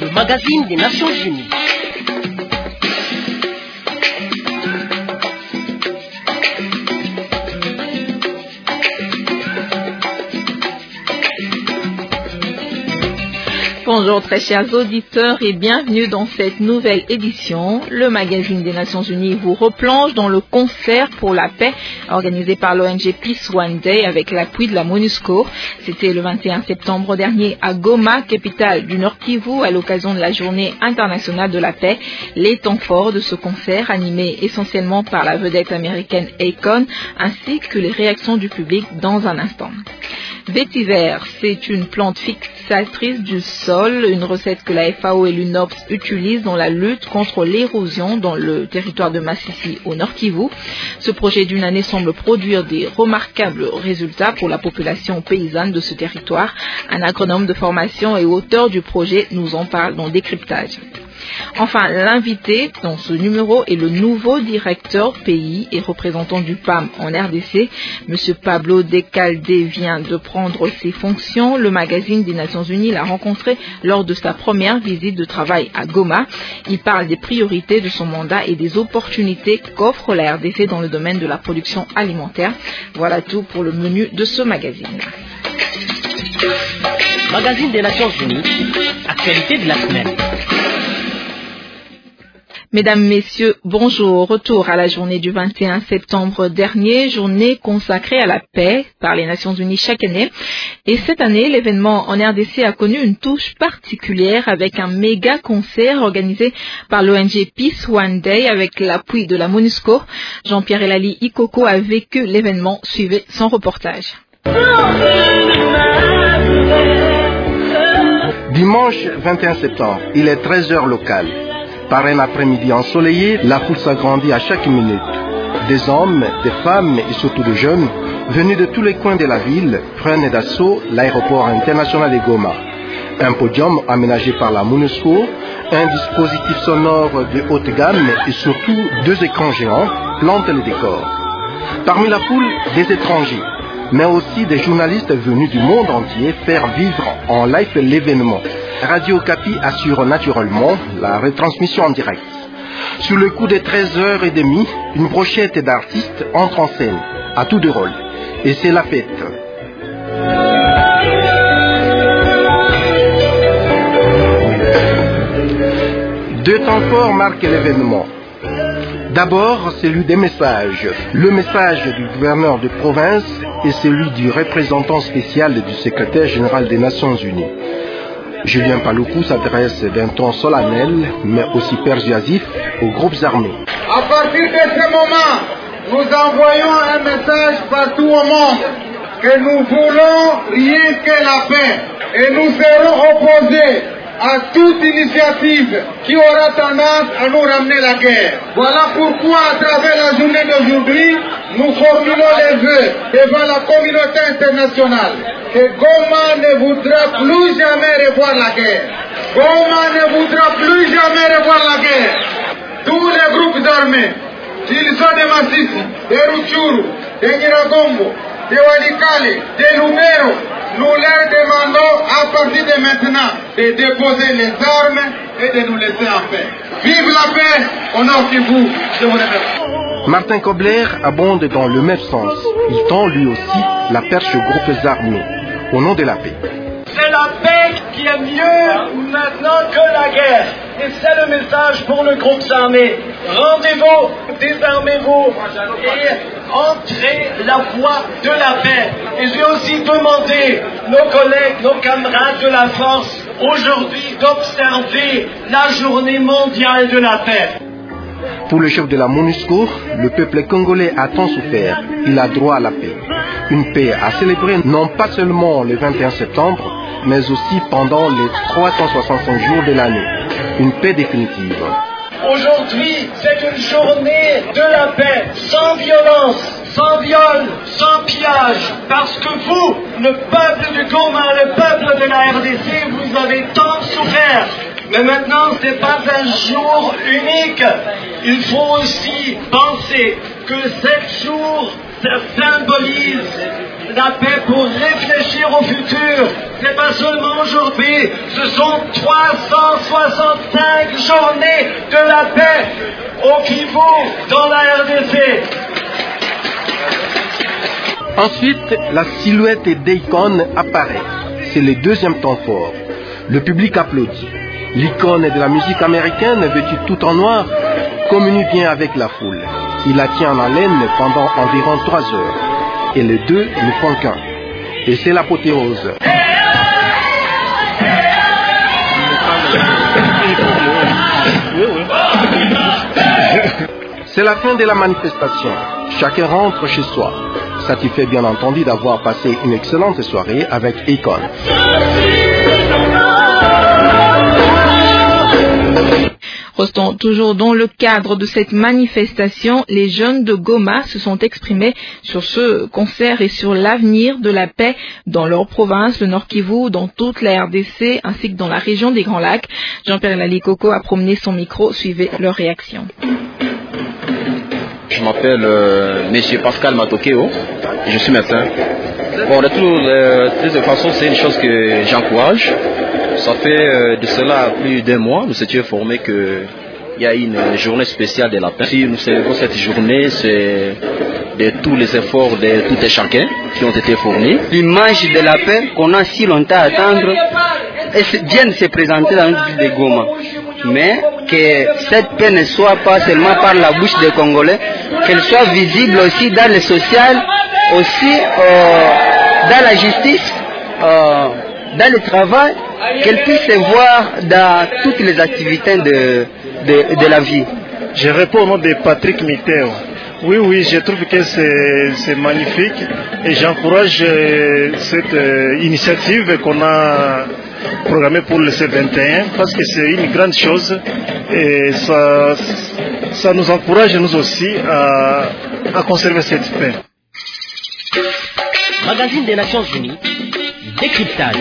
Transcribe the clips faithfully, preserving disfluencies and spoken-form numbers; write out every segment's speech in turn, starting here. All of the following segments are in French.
le magazine des Nations Unies. Bonjour très chers auditeurs et bienvenue dans cette nouvelle édition. Le magazine des Nations Unies vous replonge dans le concert pour la paix organisé par l'O N G Peace One Day avec l'appui de la MONUSCO. C'était le vingt et un septembre dernier à Goma, capitale du Nord Kivu, à l'occasion de la Journée internationale de la paix. Les temps forts de ce concert, animé essentiellement par la vedette américaine Akon, ainsi que les réactions du public dans un instant. Vétiver, c'est une plante fixatrice du sol, une recette que la F A O et l'U N O P S utilisent dans la lutte contre l'érosion dans le territoire de Masisi au Nord Kivu. Ce projet d'une année semble produire des remarquables résultats pour la population paysanne de ce territoire. Un agronome de formation et auteur du projet nous en parle dans Décryptage. Enfin, l'invité dans ce numéro est le nouveau directeur pays et représentant du P A M en R D C. Monsieur Pablo Decalde vient de prendre ses fonctions. Le magazine des Nations Unies l'a rencontré lors de sa première visite de travail à Goma. Il parle des priorités de son mandat et des opportunités qu'offre la R D C dans le domaine de la production alimentaire. Voilà tout pour le menu de ce magazine. Magazine des Nations Unies, actualité de la semaine. Mesdames, Messieurs, bonjour. Retour à la journée du vingt et un septembre dernier, journée consacrée à la paix par les Nations Unies chaque année. Et cette année, l'événement en R D C a connu une touche particulière avec un méga concert organisé par l'O N G Peace One Day avec l'appui de la MONUSCO. Jean-Pierre Elali Ikoko a vécu l'événement. Suivez son reportage. Dimanche vingt et un septembre, il est treize heures locales. Par un après-midi ensoleillé, la foule s'agrandit à chaque minute. Des hommes, des femmes et surtout des jeunes, venus de tous les coins de la ville, prennent d'assaut l'aéroport international de Goma. Un podium aménagé par la MONUSCO, un dispositif sonore de haute gamme et surtout deux écrans géants plantent le décor. Parmi la foule, des étrangers, mais aussi des journalistes venus du monde entier faire vivre en live l'événement. Radio Okapi assure naturellement la retransmission en direct. Sur le coup de treize heures trente, une brochette d'artistes entre en scène, à tout de rôle. Et c'est la fête. Deux temps forts marquent l'événement. D'abord, celui des messages. Le message du gouverneur de province et celui du représentant spécial du secrétaire général des Nations Unies. Julien Paluku s'adresse d'un ton solennel, mais aussi persuasif, aux groupes armés. À partir de ce moment, nous envoyons un message partout au monde que nous voulons rien que la paix et nous serons opposés à toute initiative qui aura tendance à nous ramener la guerre. Voilà pourquoi, à travers la journée d'aujourd'hui, nous formulons les vœux devant la communauté internationale que Goma ne voudra plus jamais revoir la guerre. Goma ne voudra plus jamais revoir la guerre. Tous les groupes armés, s'ils sont de Masisi, de Rutshuru, de Nyiragongo, de Walikale, de Lubero, nous leur demandons à partir de maintenant de déposer les armes et de nous laisser en paix. Vive la paix, au Nord Kivu, je vous remercie. Martin Kobler abonde dans le même sens. Il tend lui aussi la perche aux groupes armés, au nom de la paix. C'est la paix qui est mieux maintenant que la guerre. Et c'est le message pour le groupe armé. Rendez-vous, désarmez-vous et entrez la voie de la paix. Et j'ai aussi demandé nos collègues, nos camarades de la force, aujourd'hui d'observer la journée mondiale de la paix. Pour le chef de la MONUSCO, le peuple congolais a tant souffert. Il a droit à la paix. Une paix à célébrer non pas seulement le vingt et un septembre, mais aussi pendant les trois cent soixante-cinq jours de l'année. Une paix définitive. Aujourd'hui, c'est une journée de la paix, sans violence, sans viol, sans pillage, parce que vous, le peuple du Goma, le peuple de la R D C, vous avez tant souffert. Mais maintenant, ce n'est pas un jour unique. Il faut aussi penser que sept jours, ça symbolise la paix pour réfléchir au futur. C'est pas seulement aujourd'hui, ce sont trois cent soixante-cinq journées de la paix au Kivu dans la R D C. Ensuite, la silhouette d'Akon apparaît. C'est le deuxième temps fort. Le public applaudit. L'icône de la musique américaine, vêtue tout en noir, communie bien avec la foule. Il la tient en haleine pendant environ trois heures. Et les deux ne font qu'un. Et c'est l'apothéose. C'est la fin de la manifestation. Chacun rentre chez soi. Satisfait bien entendu d'avoir passé une excellente soirée avec Akon. Restons toujours dans le cadre de cette manifestation, les jeunes de Goma se sont exprimés sur ce concert et sur l'avenir de la paix dans leur province, le Nord Kivu, dans toute la R D C ainsi que dans la région des Grands Lacs. Jean-Pierre Lalikoko a promené son micro, suivez leur réaction. Je m'appelle euh, Monsieur Pascal Matokeo, je suis médecin. Bon, de, tout, euh, de toute façon, c'est une chose que j'encourage. Ça fait euh, de cela plus d'un mois, nous étions informés qu'il y a une journée spéciale de la paix. Si nous célébrons cette journée, c'est de tous les efforts de tout et chacun qui ont été fournis. L'image de la paix qu'on a si longtemps à attendre vient de se présenter dans notre ville de Goma. Mais que cette paix ne soit pas seulement par la bouche des Congolais, qu'elle soit visible aussi dans le social, aussi euh, dans la justice, euh, dans le travail, qu'elle puisse se voir dans toutes les activités de, de, de la vie. Je réponds au nom de Patrick Mitterrand. Oui, oui, je trouve que c'est magnifique et j'encourage euh, cette euh, initiative qu'on a programmée pour le C vingt et un parce que c'est une grande chose et ça, ça nous encourage nous aussi à, à conserver cette paix. Magazine des Nations Unies, décryptage.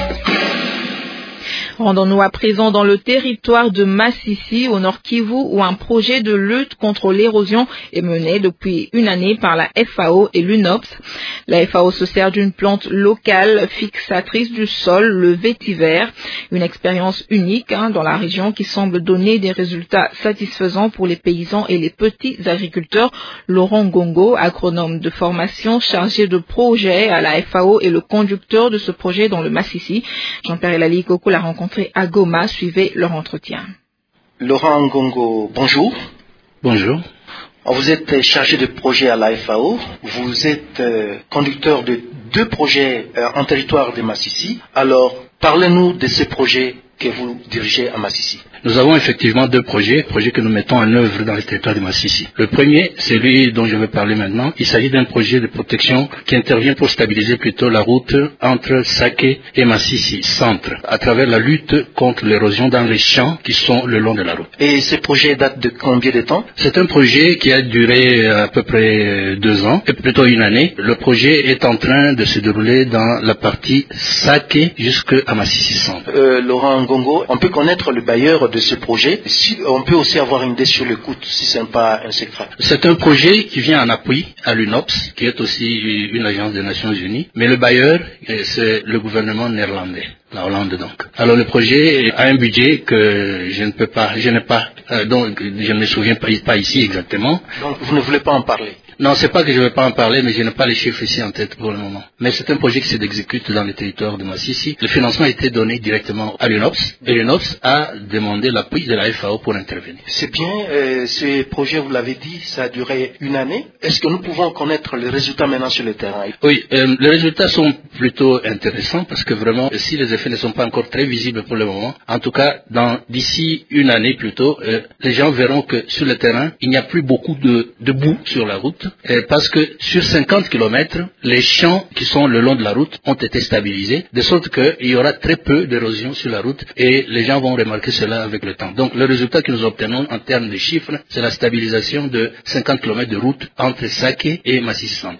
Rendons-nous à présent dans le territoire de Massissi, au Nord Kivu, où un projet de lutte contre l'érosion est mené depuis une année par la F A O et l'U N O P S. La F A O se sert d'une plante locale fixatrice du sol, le vétiver, une expérience unique hein, dans la région qui semble donner des résultats satisfaisants pour les paysans et les petits agriculteurs. Laurent Gongo, agronome de formation chargé de projet à la F A O et le conducteur de ce projet dans le Massissi. Jean-Pierre Lalikoko l'a rencontré à Goma, suivez leur entretien. Laurent Ngongo, bonjour. Bonjour. Vous êtes chargé de projet à la F A O. Vous êtes euh, conducteur de deux projets euh, en territoire de Massissi. Alors, parlez-nous de ces projets que vous dirigez à Massissi. Nous avons effectivement deux projets, projets que nous mettons en œuvre dans le territoire de Massissi. Le premier, c'est celui dont je vais parler maintenant. Il s'agit d'un projet de protection qui intervient pour stabiliser plutôt la route entre Saké et Massissi, centre, à travers la lutte contre l'érosion dans les champs qui sont le long de la route. Et ce projet date de combien de temps? C'est un projet qui a duré à peu près deux ans, et plutôt une année. Le projet est en train de se dérouler dans la partie Saké jusqu'à Massissi centre. Euh, Laurent Ngongo, on peut connaître le bailleur de ce projet. Si, on peut aussi avoir une idée sur le coût, si ce n'est pas un secret. C'est un projet qui vient en appui à l'U N O P S, qui est aussi une agence des Nations Unies. Mais le bailleur, c'est le gouvernement néerlandais. La Hollande donc. Alors le projet a un budget que je ne peux pas, je n'ai pas, euh, donc je ne me souviens pas, pas ici exactement. Donc vous ne voulez pas en parler? Non, c'est pas que je ne vais pas en parler, mais je n'ai pas les chiffres ici en tête pour le moment. Mais c'est un projet qui s'exécute dans les territoires de Massissi. Le financement a été donné directement à l'U N O P S et l'U N O P S a demandé l'appui de la F A O pour intervenir. C'est bien, euh, ce projet, vous l'avez dit, ça a duré une année. Est-ce que nous pouvons connaître les résultats maintenant sur le terrain? Oui, euh, les résultats sont plutôt intéressants parce que vraiment, si les effets ne sont pas encore très visibles pour le moment, en tout cas, dans d'ici une année plutôt, euh, les gens verront que sur le terrain, il n'y a plus beaucoup de, de boue sur la route. Parce que sur cinquante kilomètres, les champs qui sont le long de la route ont été stabilisés, de sorte qu'il y aura très peu d'érosion sur la route et les gens vont remarquer cela avec le temps. Donc le résultat que nous obtenons en termes de chiffres, c'est la stabilisation de cinquante kilomètres de route entre Saké et Massissi Centre.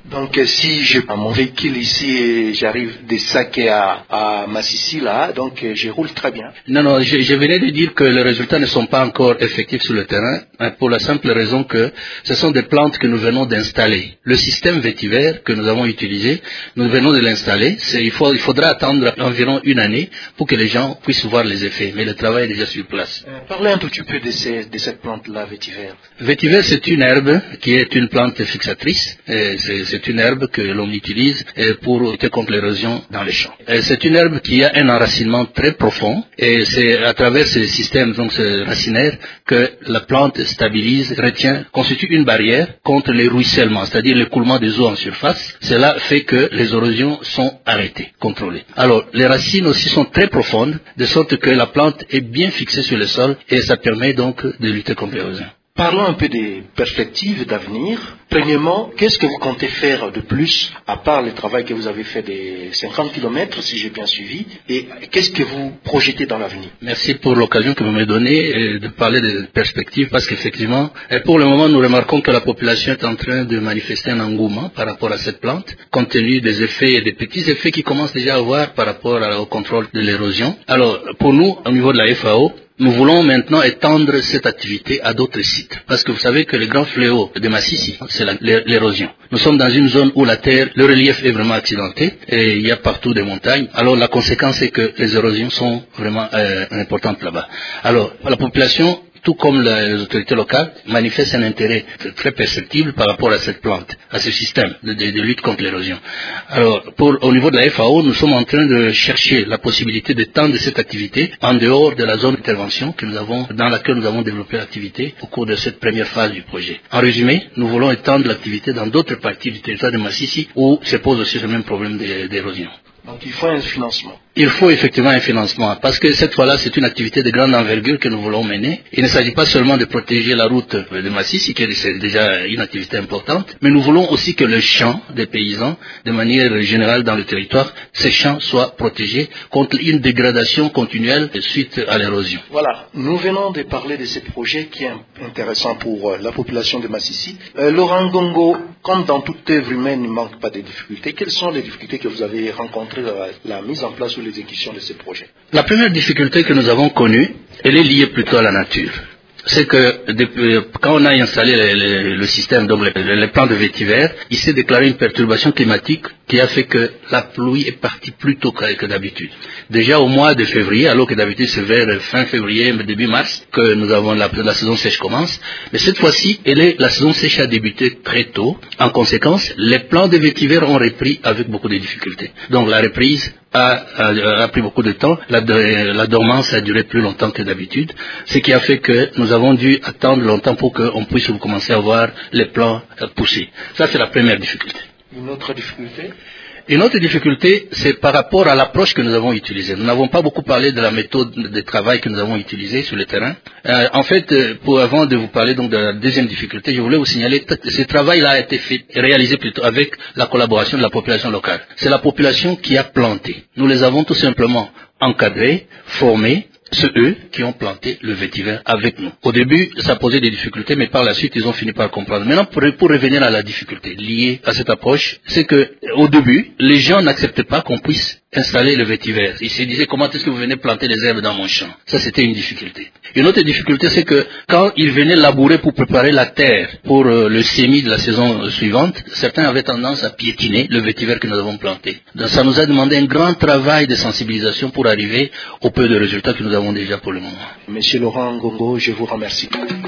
Donc euh, si je prends mon véhicule ici et j'arrive de Saké à, à Massissi là, donc euh, je roule très bien. Non, non, je, je venais de dire que les résultats ne sont pas encore effectifs sur le terrain, hein, pour la simple raison que ce sont des plantes que nous venons d'installer. Le système vétiver que nous avons utilisé, nous venons de l'installer. C'est, il, faut, il faudra attendre environ une année pour que les gens puissent voir les effets, mais le travail est déjà sur place. Euh, parlez un tout petit peu de, ces, de cette plante-là, vétiver. Vétiver, c'est une herbe qui est une plante fixatrice. Et c'est, c'est une herbe que l'on utilise pour lutter contre l'érosion dans les champs. Et c'est une herbe qui a un enracinement très profond et c'est à travers ce système, donc ce racinaire, que la plante stabilise, retient, constitue une barrière contre les ruissellements, c'est-à-dire l'écoulement des eaux en surface. Cela fait que les érosions sont arrêtées, contrôlées. Alors, les racines aussi sont très profondes, de sorte que la plante est bien fixée sur le sol et ça permet donc de lutter contre l'érosion. Parlons un peu des perspectives d'avenir. Premièrement, qu'est-ce que vous comptez faire de plus, à part le travail que vous avez fait des cinquante kilomètres, si j'ai bien suivi, et qu'est-ce que vous projetez dans l'avenir? Merci pour l'occasion que vous me donnez de parler des perspectives, parce qu'effectivement, pour le moment, nous remarquons que la population est en train de manifester un engouement par rapport à cette plante, compte tenu des effets et des petits effets qu'ils commencent déjà à avoir par rapport au contrôle de l'érosion. Alors, pour nous, au niveau de la F A O, nous voulons maintenant étendre cette activité à d'autres sites. Parce que vous savez que le grand fléau de Massissi, c'est la, l'érosion. Nous sommes dans une zone où la terre, le relief est vraiment accidenté et il y a partout des montagnes. Alors la conséquence est que les érosions sont vraiment euh, importantes là-bas. Alors la population, tout comme les autorités locales, manifestent un intérêt très perceptible par rapport à cette plante, à ce système de, de, de lutte contre l'érosion. Alors, pour, au niveau de la F A O, nous sommes en train de chercher la possibilité d'étendre cette activité en dehors de la zone d'intervention que nous avons, dans laquelle nous avons développé l'activité au cours de cette première phase du projet. En résumé, nous voulons étendre l'activité dans d'autres parties du territoire de Massissi où se pose aussi le même problème d'érosion. Donc il faut un financement. Il faut effectivement un financement, parce que cette fois-là, c'est une activité de grande envergure que nous voulons mener. Il ne s'agit pas seulement de protéger la route de Massissi, qui est déjà une activité importante, mais nous voulons aussi que le champ des paysans, de manière générale dans le territoire, ces champs soient protégés contre une dégradation continuelle suite à l'érosion. Voilà, nous venons de parler de ce projet qui est intéressant pour la population de Massissi. Euh, Laurent Ngongo, comme dans toute œuvre humaine, il ne manque pas de difficultés. Quelles sont les difficultés que vous avez rencontrées dans la, la mise en place ou l'exécution de ces projets? La première difficulté que nous avons connue, elle est liée plutôt à la nature. C'est que depuis, quand on a installé le, le, le système, donc les, les plans de vétiver, il s'est déclaré une perturbation climatique qui a fait que la pluie est partie plus tôt que, que d'habitude. Déjà au mois de février, alors que d'habitude c'est vers fin février, début mars, que nous avons la, la saison sèche commence. Mais cette fois-ci, elle est, la saison sèche a débuté très tôt. En conséquence, les plans de vétiver ont repris avec beaucoup de difficultés. Donc la reprise a, a, a pris beaucoup de temps. La, la dormance a duré plus longtemps que d'habitude, ce qui a fait que nous avons dû attendre longtemps pour qu'on puisse commencer à voir les plants pousser. Ça, c'est la première difficulté. Une autre difficulté? Une autre difficulté, c'est par rapport à l'approche que nous avons utilisée. Nous n'avons pas beaucoup parlé de la méthode de travail que nous avons utilisée sur le terrain. Euh, en fait, pour, avant de vous parler donc de la deuxième difficulté, je voulais vous signaler que ce travail-là a été fait, réalisé plutôt avec la collaboration de la population locale. C'est la population qui a planté. Nous les avons tout simplement encadrés, formés. C'est eux qui ont planté le vétiver avec nous. Au début, ça posait des difficultés, mais par la suite, ils ont fini par comprendre. Maintenant, pour, pour revenir à la difficulté liée à cette approche, c'est que au début, les gens n'acceptaient pas qu'on puisse installer le vétiver. Ils se disaient, comment est-ce que vous venez planter des herbes dans mon champ? Ça, c'était une difficulté. Une autre difficulté, c'est que quand ils venaient labourer pour préparer la terre pour euh, le semis de la saison euh, suivante, certains avaient tendance à piétiner le vétiver que nous avons planté. Donc, ça nous a demandé un grand travail de sensibilisation pour arriver au peu de résultats que nous avons déjà pour le moment. Monsieur Laurent Ngongo, je vous remercie.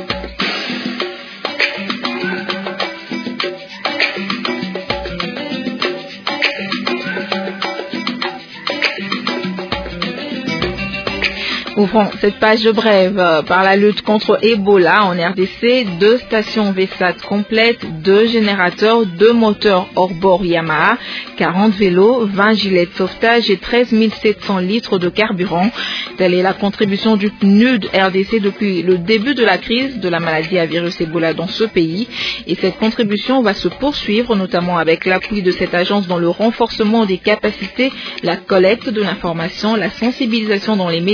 Ouvrons cette page brève par la lutte contre Ebola en R D C. Deux stations V S A T complètes, deux générateurs, deux moteurs hors-bord Yamaha, quarante vélos, vingt gilets de sauvetage et treize mille sept cents litres de carburant. Telle est la contribution du P N U D R D C depuis le début de la crise de la maladie à virus Ebola dans ce pays. Et cette contribution va se poursuivre, notamment avec l'appui de cette agence dans le renforcement des capacités, la collecte de l'information, la sensibilisation dans les médias au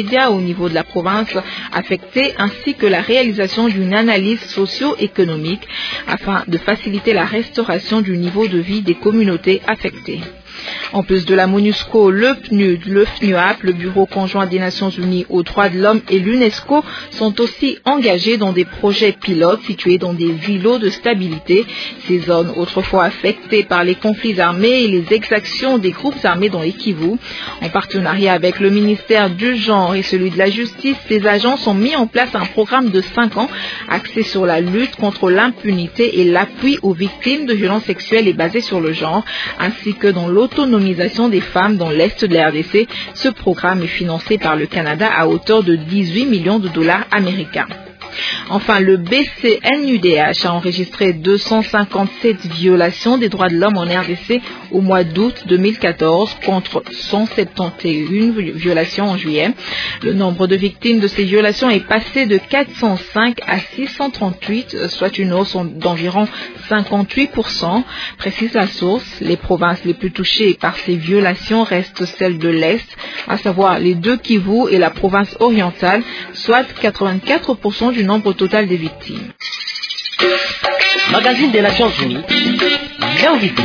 niveau de la province affectée ainsi que la réalisation d'une analyse socio-économique afin de faciliter la restauration du niveau de vie des communautés affectées. En plus de la MONUSCO, le P N U D, le F N U A P, le Bureau conjoint des Nations Unies aux droits de l'homme et l'UNESCO sont aussi engagés dans des projets pilotes situés dans des îlots de stabilité, ces zones autrefois affectées par les conflits armés et les exactions des groupes armés dans les Kivu. En partenariat avec le ministère du Genre et celui de la Justice, ces agences ont mis en place un programme de cinq ans axé sur la lutte contre l'impunité et l'appui aux victimes de violences sexuelles et basé sur le genre, ainsi que dans l'autonomisation des femmes dans l'Est de la R D C. Ce programme est financé par le Canada à hauteur de dix-huit millions de dollars américains. Enfin, le B C N U D H a enregistré deux cent cinquante-sept violations des droits de l'homme en R D C au mois d'août deux mille quatorze contre cent soixante et une violations en juillet. Le nombre de victimes de ces violations est passé de quatre cent cinq à six cent trente-huit, soit une hausse d'environ cinquante-huit pour cent. Précise la source, les provinces les plus touchées par ces violations restent celles de l'Est, à savoir les deux Kivu et la province orientale, soit quatre-vingt-quatre pour cent du nombre total des victimes. Magazine des Nations Unies, l'invité.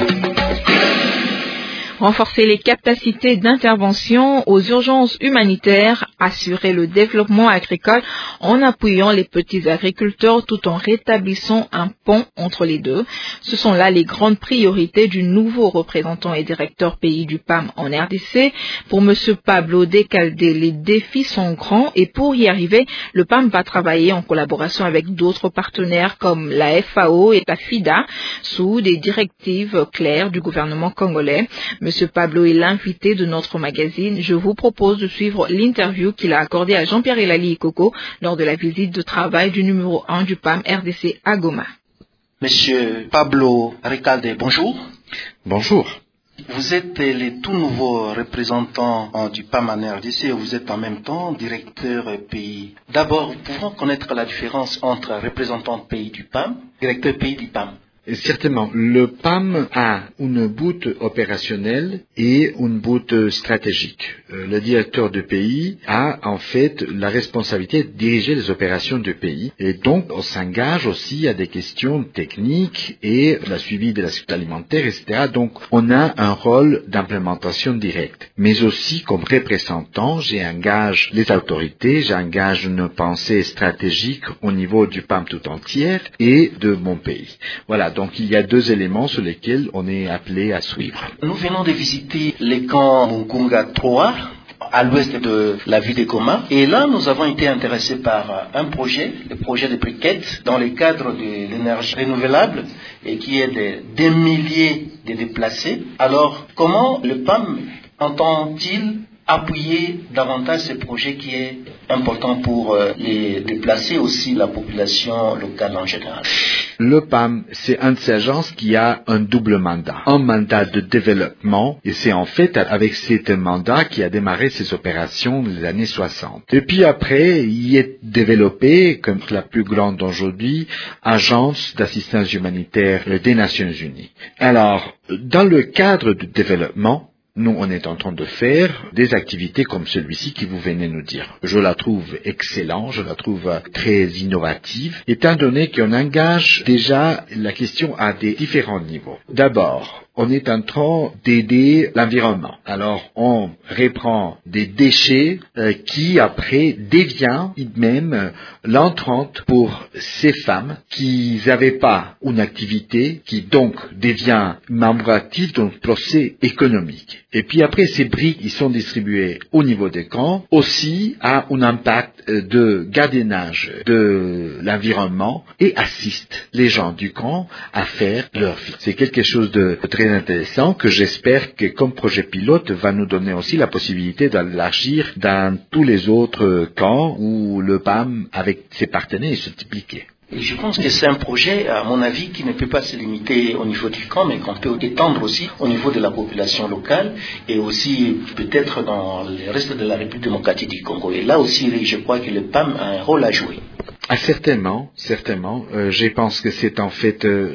Renforcer les capacités d'intervention aux urgences humanitaires, assurer le développement agricole en appuyant les petits agriculteurs tout en rétablissant un pont entre les deux. Ce sont là les grandes priorités du nouveau représentant et directeur pays du P A M en R D C. Pour M. Pablo Decaldé, les défis sont grands et pour y arriver, le P A M va travailler en collaboration avec d'autres partenaires comme la F A O et la F I D A sous des directives claires du gouvernement congolais. Monsieur Pablo est l'invité de notre magazine. Je vous propose de suivre l'interview qu'il a accordée à Jean-Pierre Elali Ikoko lors de la visite de travail du numéro un du P A M R D C à Goma. Monsieur Pablo Recaldé, bonjour. Bonjour. Vous êtes le tout nouveau représentant du P A M en R D C et vous êtes en même temps directeur pays. D'abord, pouvons connaître la différence entre représentant pays du P A M et directeur pays du P A M? Certainement, le P A M a une bout opérationnelle et une bout stratégique. Le directeur de pays a en fait la responsabilité de diriger les opérations du pays et donc on s'engage aussi à des questions techniques et la suivi de la sécurité alimentaire, et cetera. Donc on a un rôle d'implémentation directe. Mais aussi comme représentant, j'engage les autorités, j'engage une pensée stratégique au niveau du P A M tout entier et de mon pays. Voilà. Donc il y a deux éléments sur lesquels on est appelé à suivre. Nous venons de visiter les camps Mugunga trois à l'ouest de la ville de Goma. Et là, nous avons été intéressés par un projet, le projet de briquettes, dans le cadre de l'énergie renouvelable et qui est de des milliers de déplacés. Alors, comment le P A M entend-il appuyer davantage ce projet qui est important pour euh, les déplacer, aussi la population locale en général? Le P A M, c'est une de ces agences qui a un double mandat. Un mandat de développement, et c'est en fait avec ce mandat qui a démarré ses opérations dans les années soixante. Et puis après, il est développé, comme la plus grande aujourd'hui, agence d'assistance humanitaire des Nations Unies. Alors, dans le cadre du développement, nous, on est en train de faire des activités comme celui-ci qui vous venez nous dire. Je la trouve excellente, je la trouve très innovative, étant donné qu'on engage déjà la question à des différents niveaux. D'abord, on est en train d'aider l'environnement. Alors, on reprend des déchets euh, qui, après, deviennent même euh, l'entrante pour ces femmes qui n'avaient pas une activité, qui donc devient membre actif dans le procès économique. Et puis après, ces briques, ils sont distribués au niveau des camps, aussi à un impact de gardiennage de l'environnement et assistent les gens du camp à faire leur vie. C'est quelque chose de très intéressant que j'espère que comme projet pilote va nous donner aussi la possibilité d'élargir dans tous les autres camps où le P A M avec ses partenaires se dupliquait. Et je pense que c'est un projet, à mon avis, qui ne peut pas se limiter au niveau du camp, mais qu'on peut étendre aussi au niveau de la population locale et aussi peut-être dans le reste de la République démocratique du Congo. Et là aussi, je crois que le P A M a un rôle à jouer. Ah, certainement, certainement. Euh, je pense que c'est en fait euh, c'est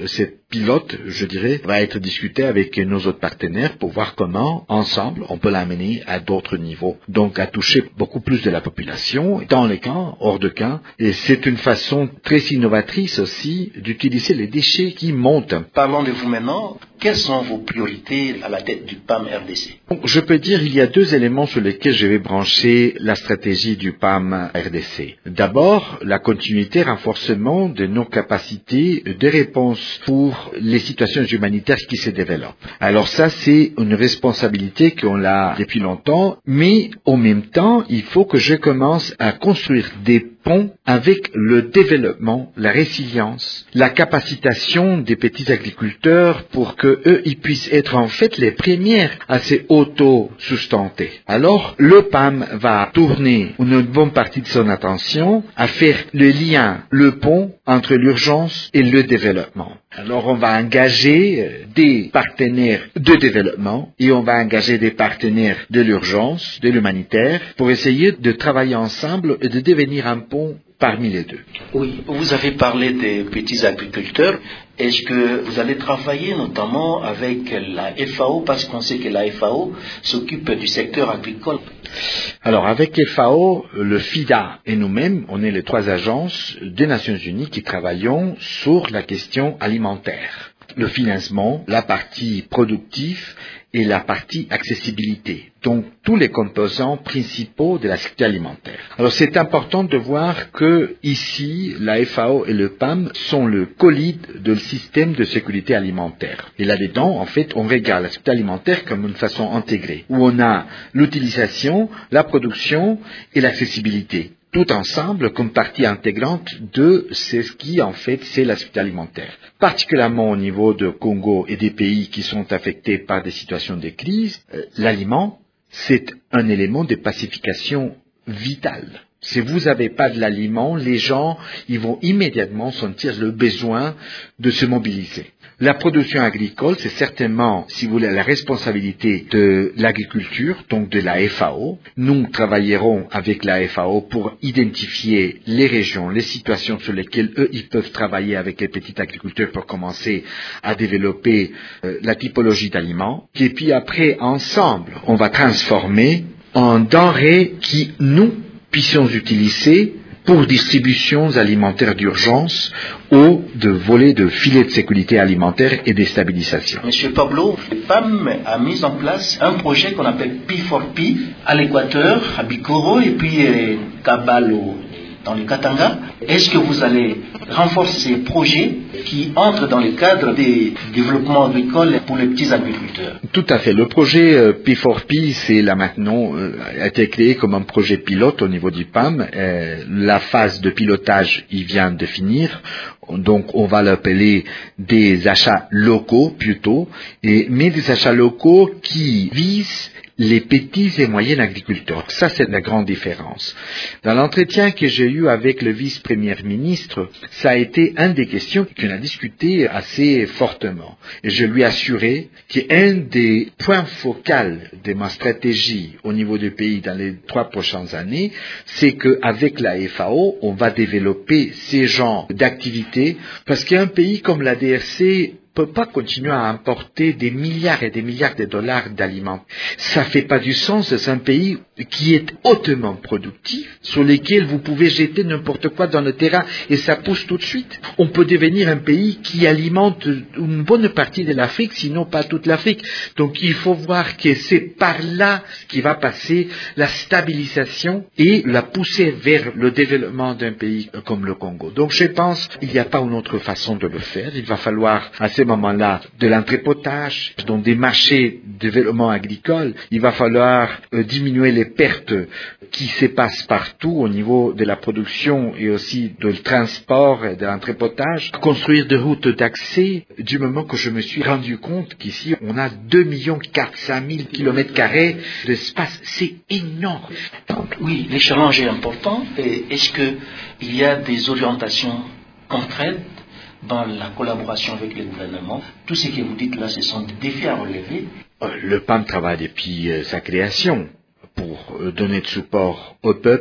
pilote, je dirais, va être discuté avec nos autres partenaires pour voir comment, ensemble, on peut l'amener à d'autres niveaux. Donc, à toucher beaucoup plus de la population, dans les camps, hors de camps. Et c'est une façon très innovatrice aussi d'utiliser les déchets qui montent. Parlons de vous maintenant. Quelles sont vos priorités à la tête du P A M R D C? Je peux dire qu'il y a deux éléments sur lesquels je vais brancher la stratégie du P A M R D C. D'abord, la continuité, renforcement de nos capacités de réponse pour les situations humanitaires qui se développent. Alors ça, c'est une responsabilité qu'on a depuis longtemps, mais en même temps, il faut que je commence à construire des ponts avec le développement, la résilience, la capacitation des petits agriculteurs pour que eux, ils puissent être en fait les premiers à se auto-sustenter. Alors, le P A M va tourner une bonne partie de son attention à faire le lien, le pont entre l'urgence et le développement. Alors, on va engager des partenaires de développement et on va engager des partenaires de l'urgence, de l'humanitaire, pour essayer de travailler ensemble et de devenir un pont parmi les deux. Oui, vous avez parlé des petits agriculteurs. Est-ce que vous allez travailler notamment avec la F A O, parce qu'on sait que la F A O s'occupe du secteur agricole? Alors, avec F A O, le FIDA et nous-mêmes, on est les trois agences des Nations Unies qui travaillons sur la question alimentaire. Le financement, la partie productive et la partie accessibilité. Donc, tous les composants principaux de la sécurité alimentaire. Alors, c'est important de voir que ici, la F A O et le P A M sont le co-lead de le système de sécurité alimentaire. Et là-dedans, en fait, on regarde la sécurité alimentaire comme une façon intégrée, où on a l'utilisation, la production et l'accessibilité, tout ensemble comme partie intégrante de ce qui, en fait, c'est la sécurité alimentaire. Particulièrement au niveau de Congo et des pays qui sont affectés par des situations de crise, euh, l'aliment, c'est un élément de pacification vitale. Si vous n'avez pas de l'aliment, les gens, ils vont immédiatement sentir le besoin de se mobiliser. La production agricole, c'est certainement, si vous voulez, la responsabilité de l'agriculture, donc de la F A O. Nous travaillerons avec la F A O pour identifier les régions, les situations sur lesquelles eux, ils peuvent travailler avec les petits agriculteurs pour commencer à développer euh, la typologie d'aliments. Et puis après, ensemble, on va transformer en denrées qui, nous, puissions utiliser pour distributions alimentaires d'urgence ou de volets de filets de sécurité alimentaire et de stabilisation. Monsieur Pablo, le P A M a mis en place un projet qu'on appelle P quatre P à l'Équateur, à Bikoro et puis euh, Kabalo dans le Katanga. Est-ce que vous allez renforcer ces projets qui entrent dans le cadre des développements agricoles pour les petits agriculteurs? Tout à fait. Le projet euh, P quatre P, c'est là maintenant, euh, a été créé comme un projet pilote au niveau du P A M. Euh, la phase de pilotage, il vient de finir. Donc, on va l'appeler des achats locaux plutôt, et, mais des achats locaux qui visent les petits et moyens agriculteurs. Ça, c'est la grande différence. Dans l'entretien que j'ai eu avec le vice-premier ministre, ça a été une des questions qu'on a discuté assez fortement. Et je lui ai assuré qu'un des points focaux de ma stratégie au niveau du pays dans les trois prochaines années, c'est qu'avec la F A O, on va développer ces genres d'activités, parce qu'un pays comme la D R C ne peut pas continuer à importer des milliards et des milliards de dollars d'aliments. Ça fait pas du sens. C'est un pays qui est hautement productif, sur lequel vous pouvez jeter n'importe quoi dans le terrain et ça pousse tout de suite. On peut devenir un pays qui alimente une bonne partie de l'Afrique, sinon pas toute l'Afrique. Donc il faut voir que c'est par là qui va passer la stabilisation et la poussée vers le développement d'un pays comme le Congo. Donc je pense qu'il n'y a pas une autre façon de le faire. Il va falloir à ce moment-là de l'entrepotage, donc des marchés de développement agricole. Il va falloir euh, diminuer les pertes qui se passent partout au niveau de la production et aussi de le transport et de l'entrepotage. Construire des routes d'accès, du moment que je me suis rendu compte qu'ici on a deux millions quatre cent mille kilomètres carrés d'espace. C'est énorme. Donc, oui, les challenges est important. Et est-ce qu'il y a des orientations concrètes dans la collaboration avec le gouvernement? Tout ce que vous dites là, ce sont des défis à relever. Le P A M travaille depuis euh, sa création pour euh, donner de support au peuple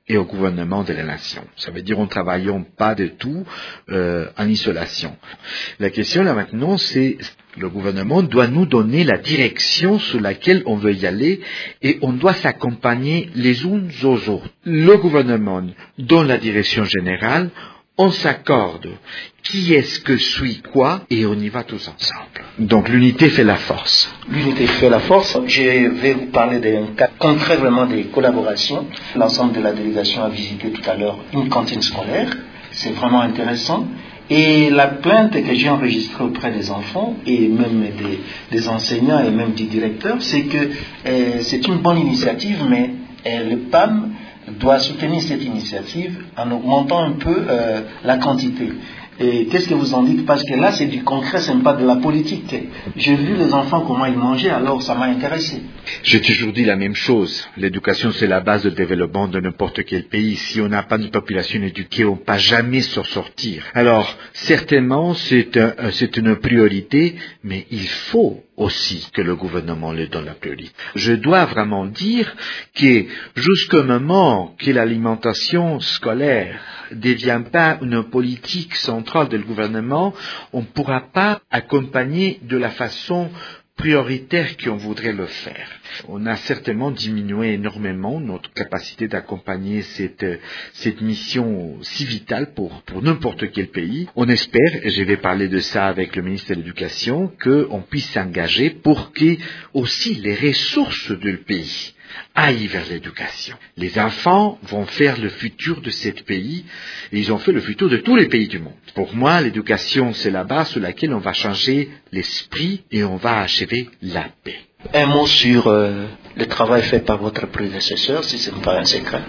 et au gouvernement de la nation. Ça veut dire on ne travaillons pas de tout euh, en isolation. La question là maintenant, c'est le gouvernement doit nous donner la direction sur laquelle on veut y aller et on doit s'accompagner les uns aux autres. Le gouvernement donne la direction générale, on s'accorde qui est-ce que suit quoi et on y va tous ensemble. Donc l'unité fait la force. L'unité fait la force. Je vais vous parler d'un cas concret vraiment des collaborations. L'ensemble de la délégation a visité tout à l'heure une cantine scolaire. C'est vraiment intéressant. Et la plainte que j'ai enregistrée auprès des enfants et même des, des enseignants et même du directeur, c'est que euh, c'est une bonne initiative, mais euh, le P A M doit soutenir cette initiative en augmentant un peu euh, la quantité. Et qu'est-ce que vous en dites? Parce que là, c'est du concret, ce n'est pas de la politique. J'ai vu les enfants comment ils mangeaient, alors ça m'a intéressé. J'ai toujours dit la même chose. L'éducation, c'est la base de développement de n'importe quel pays. Si on n'a pas une population éduquée, on ne peut jamais s'en sortir. Alors, certainement, c'est, un, c'est une priorité, mais il faut aussi que le gouvernement le donne la priorité. Je dois vraiment dire que jusqu'au moment que l'alimentation scolaire ne devient pas une politique centrale du gouvernement, on ne pourra pas accompagner de la façon prioritaire qu'on voudrait le faire. On a certainement diminué énormément notre capacité d'accompagner cette, cette mission si vitale pour, pour n'importe quel pays. On espère, et je vais parler de ça avec le ministre de l'Éducation, qu'on puisse s'engager pour que aussi les ressources du pays aillent vers l'éducation. Les enfants vont faire le futur de ce pays et ils ont fait le futur de tous les pays du monde. Pour moi, l'éducation, c'est la base sur laquelle on va changer l'esprit et on va achever la paix. Un mot sur euh, le travail fait par votre prédécesseur, si ce n'est pas un secret.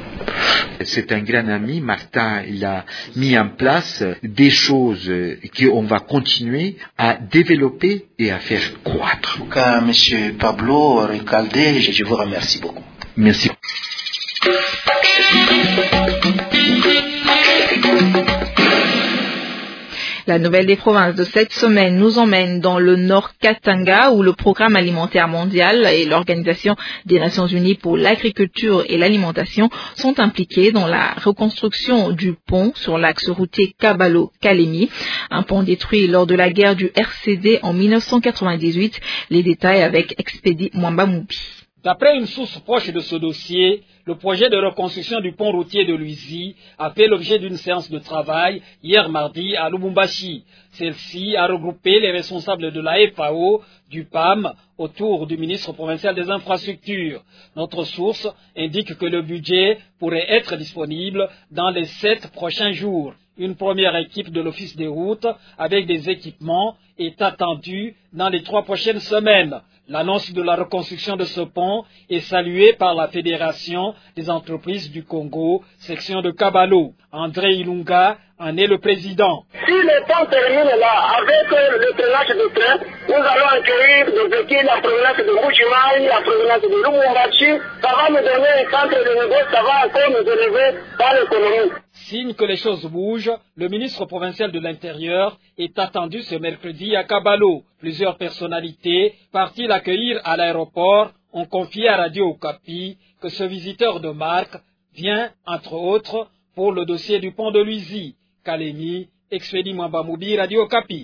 C'est un grand ami, Martin, il a mis en place des choses qu'on va continuer à développer et à faire croître. En tout cas, M. Pablo Recalde, je vous remercie beaucoup. Merci. La nouvelle des provinces de cette semaine nous emmène dans le Nord Katanga où le Programme alimentaire mondial et l'Organisation des Nations Unies pour l'agriculture et l'alimentation sont impliqués dans la reconstruction du pont sur l'axe routier Kabalo-Kalemi, un pont détruit lors de la guerre du R C D en mille neuf cent quatre-vingt-dix-huit. Les détails avec Expédie Mwamba Moubi. D'après une source proche de ce dossier, le projet de reconstruction du pont routier de Luizi a fait l'objet d'une séance de travail hier mardi à Lubumbashi. Celle-ci a regroupé les responsables de la F A O, du P A M, autour du ministre provincial des infrastructures. Notre source indique que le budget pourrait être disponible dans les sept prochains jours. Une première équipe de l'Office des routes avec des équipements est attendue dans les trois prochaines semaines. L'annonce de la reconstruction de ce pont est saluée par la Fédération des entreprises du Congo, section de Kabalo. André Ilunga en est le président. Si le pont termine là, avec le traînage de train, nous allons accueillir des équipes, la provenance de Rouchimai, la provenance de Lubumbashi. Ça va nous donner un centre de négoce, ça va encore nous élever dans l'économie. Signe que les choses bougent, le ministre provincial de l'Intérieur est attendu ce mercredi à Kabalo. Plusieurs personnalités parties l'accueillir à l'aéroport ont confié à Radio Okapi que ce visiteur de marque vient, entre autres, pour le dossier du pont de Luizi. Kalemi, Expédie Mwamba Moubi, Radio Okapi.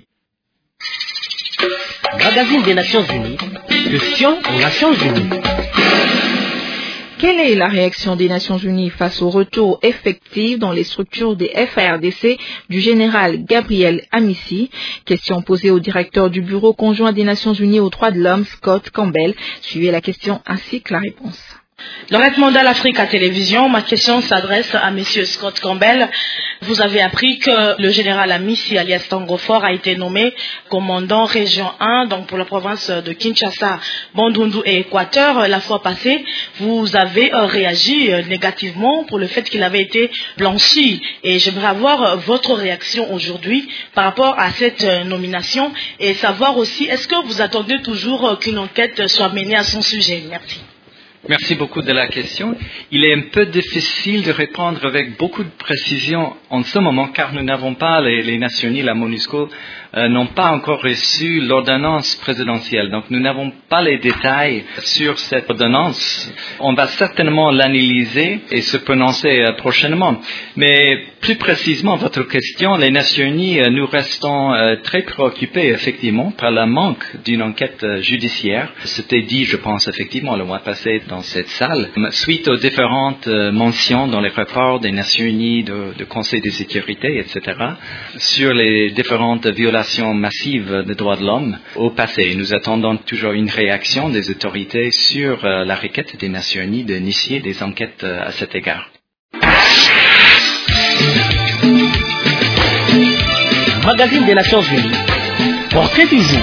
Magazine des Nations Unies, question aux Nations Unies. Quelle est la réaction des Nations Unies face au retour effectif dans les structures des F A R D C du général Gabriel Amissi? Question posée au directeur du Bureau conjoint des Nations Unies aux droits de l'homme, Scott Campbell. Suivez la question ainsi que la réponse. Lorette Mondial Africa Télévision, ma question s'adresse à Monsieur Scott Campbell. Vous avez appris que le général Amissi alias Tango Fort a été nommé commandant région un, donc pour la province de Kinshasa, Bandundu et Équateur. La fois passée, vous avez euh, réagi euh, négativement pour le fait qu'il avait été blanchi. Et j'aimerais avoir euh, votre réaction aujourd'hui par rapport à cette euh, nomination et savoir aussi, est-ce que vous attendez toujours euh, qu'une enquête soit menée à son sujet? Merci. Merci beaucoup de la question. Il est un peu difficile de répondre avec beaucoup de précision en ce moment car nous n'avons pas, les, les Nations Unies, la MONUSCO, euh, n'ont pas encore reçu l'ordonnance présidentielle. Donc nous n'avons pas les détails sur cette ordonnance. On va certainement l'analyser et se prononcer euh, prochainement. Mais plus précisément, votre question, les Nations Unies, euh, nous restons euh, très préoccupés effectivement par le manque d'une enquête euh, judiciaire. C'était dit, je pense, effectivement, le mois passé dans cette salle, suite aux différentes euh, mentions dans les rapports des Nations Unies, de, de Conseil de sécurité, et cetera, sur les différentes violations massives des droits de l'homme au passé. Nous attendons toujours une réaction des autorités sur euh, la requête des Nations Unies d'initier des enquêtes euh, à cet égard. Magazine des Nations Unies. Portrait du jour.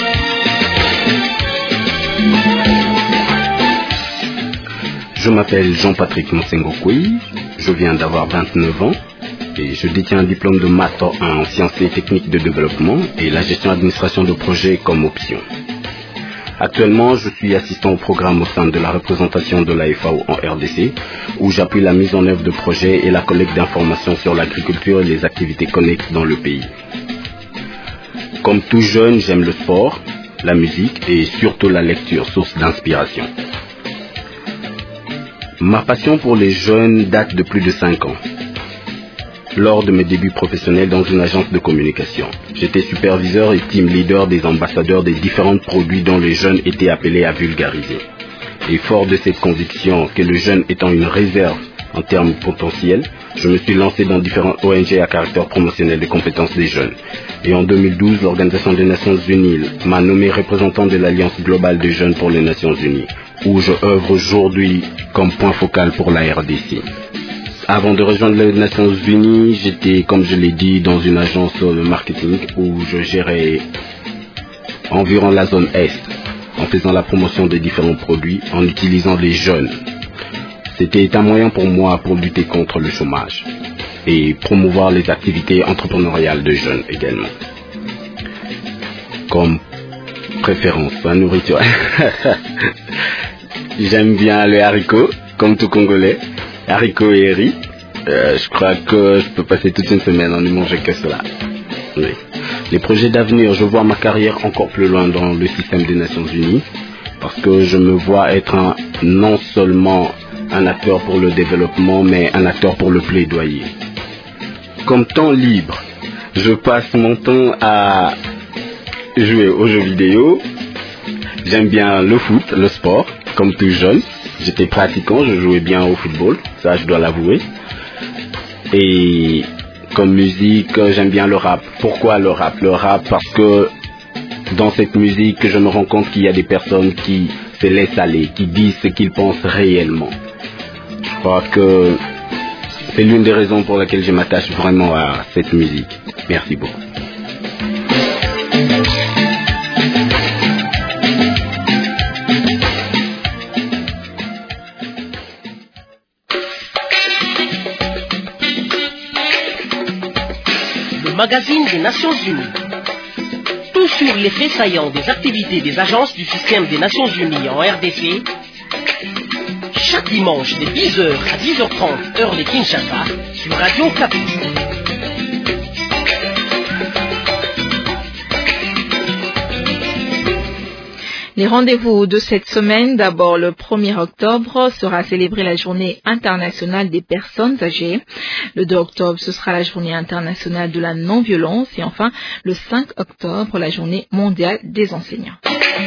Je m'appelle Jean-Patrick Monsengo-Koui, je viens d'avoir vingt-neuf ans et je détiens un diplôme de Master un en sciences et techniques de développement et la gestion administration de projets comme option. Actuellement, je suis assistant au programme au sein de la représentation de l'A F A O en R D C, où j'appuie la mise en œuvre de projets et la collecte d'informations sur l'agriculture et les activités connexes dans le pays. Comme tout jeune, j'aime le sport, la musique et surtout la lecture, source d'inspiration. Ma passion pour les jeunes date de plus de cinq ans. Lors de mes débuts professionnels dans une agence de communication, j'étais superviseur et team leader des ambassadeurs des différents produits dont les jeunes étaient appelés à vulgariser. Et fort de cette conviction que le jeune étant une réserve en termes potentiels, je me suis lancé dans différents O N G à caractère promotionnel des compétences des jeunes. Et en deux mille douze, l'Organisation des Nations Unies m'a nommé représentant de l'Alliance globale des jeunes pour les Nations Unies, où je œuvre aujourd'hui comme point focal pour la R D C. Avant de rejoindre les Nations Unies, j'étais, comme je l'ai dit, dans une agence de marketing où je gérais environ la zone Est, en faisant la promotion des différents produits, en utilisant les jeunes. C'était un moyen pour moi pour lutter contre le chômage et promouvoir les activités entrepreneuriales de jeunes également. Comme préférence, la nourriture. J'aime bien le haricot, comme tout Congolais. Haricots et riz, euh, je crois que je peux passer toute une semaine en ne mangeant que cela. Oui. Les projets d'avenir, je vois ma carrière encore plus loin dans le système des Nations Unies, parce que je me vois être un, non seulement un acteur pour le développement, mais un acteur pour le plaidoyer. Comme temps libre, je passe mon temps à jouer aux jeux vidéo. J'aime bien le foot, le sport, comme tout jeune. J'étais pratiquant, je jouais bien au football, ça je dois l'avouer. Et comme musique, j'aime bien le rap. Pourquoi le rap? Le rap parce que dans cette musique, je me rends compte qu'il y a des personnes qui se laissent aller, qui disent ce qu'ils pensent réellement. Je crois que c'est l'une des raisons pour lesquelles je m'attache vraiment à cette musique. Merci beaucoup. Magazine des Nations Unies. Tout sur les faits saillants des activités des agences du système des Nations Unies en R D C. Chaque dimanche de dix heures à dix heures trente, heure de Kinshasa, sur Radio Kapi. Les rendez-vous de cette semaine, d'abord le premier octobre sera célébrée la journée internationale des personnes âgées. Le deux octobre, ce sera la journée internationale de la non-violence et enfin le cinq octobre, la journée mondiale des enseignants.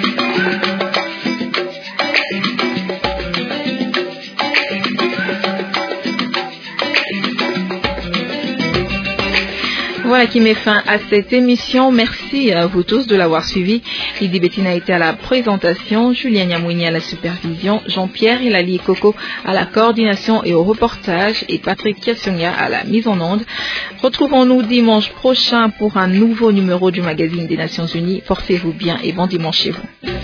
Voilà qui met fin à cette émission. Merci à vous tous de l'avoir suivi. Lydie Bettina a été à la présentation, Julien Nyamouini à la supervision, Jean-Pierre Hilali Coco à la coordination et au reportage et Patrick Kiassonia à la mise en onde. Retrouvons-nous dimanche prochain pour un nouveau numéro du magazine des Nations Unies. Portez-vous bien et bon dimanche chez vous.